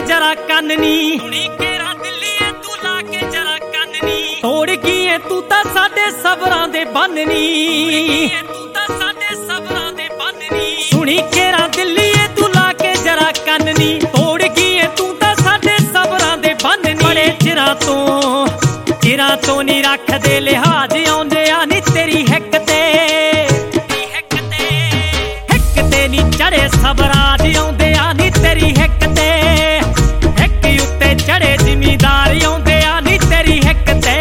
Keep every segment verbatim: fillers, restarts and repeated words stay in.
जरा काननी सुनी केरा दिल्लीए तू ला के जरा काननी तोड़ गई तू तां साडे सबरां दे बन्ननी तू तां साडे सबरां दे बन्ननी सुनी केरा दिल्लीए तू ला के जरा काननी तोड़ गई तू तां साडे सबरां दे बन्ननी बड़े चिरां तो चिरां तो नी रखदे लिहाज आउंदे आ नी तेरी हिक ते हिक ते हिक ते नी चढ़े सबराज आउंदे आ नी तेरी हिक ते हिक उत्ते चढ़े जिमीदार आउंदे आ नी तेरी हिक ते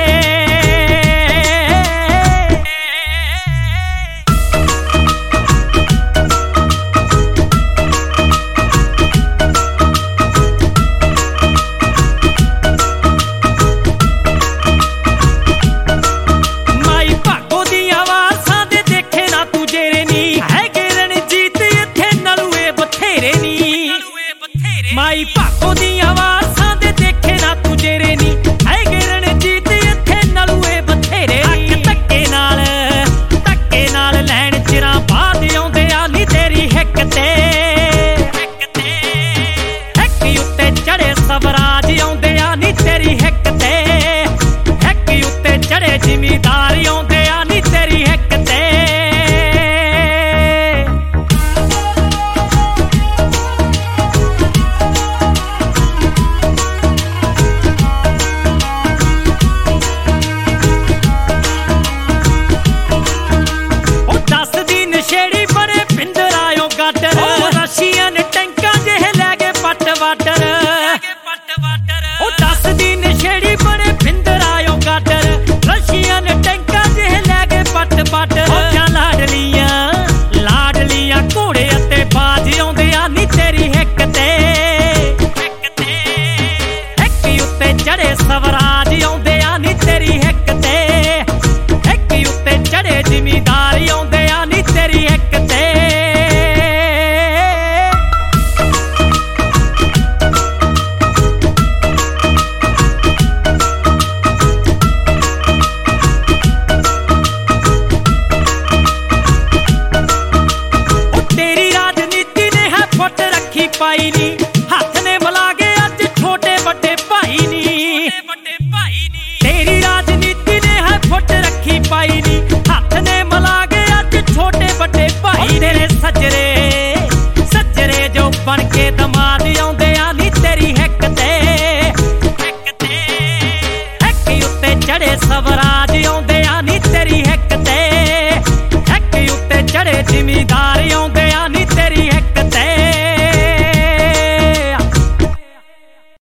माई भागो दी आवाज़ां दे देखे ना तू जेरे नी है गिरन जीत इत्थे नलूए बथेरे नी धक्के नाल धक्के नाल लैण चिरां बाद आउंदे आ नी तेरी हिक ते हिक ते हिक उत्ते चढ़े सबराज आउंदे आ नी तेरी हिक ते हिक उत्ते चढ़े जिमीदार आउंदे आ नी तेरी हिक ते रशियन टैंकां जिह लै गए पट वाटर ओ दस दी नशेड़ी बड़े भिंदर आयो गाडर रशियन टैंकां जिह लै गए पट वाटर फौजां लाडलियां लाडलियां घोड़े अते बाज आउंदे आ नी तेरी हिक ते हिक ते हिक उत्ते चढ़े स्वराज आउंदे आ नी तेरी हिक ते हिक उत्ते चढ़े जिमीदार आउंदे आ नी तेरी हिक ते पाई नी हाथ ने मिला के अज छोटे बड़े भाई नी तेरी राजनीति ने है फुट रखी पाई नी हाथ ने मिला के अज छोटे बड़े भाई तेरे सजरे सजरे जो बन के दमाद आउंदे आ नी तेरी हिक ते हिक ते हिक उत्ते चढ़े सब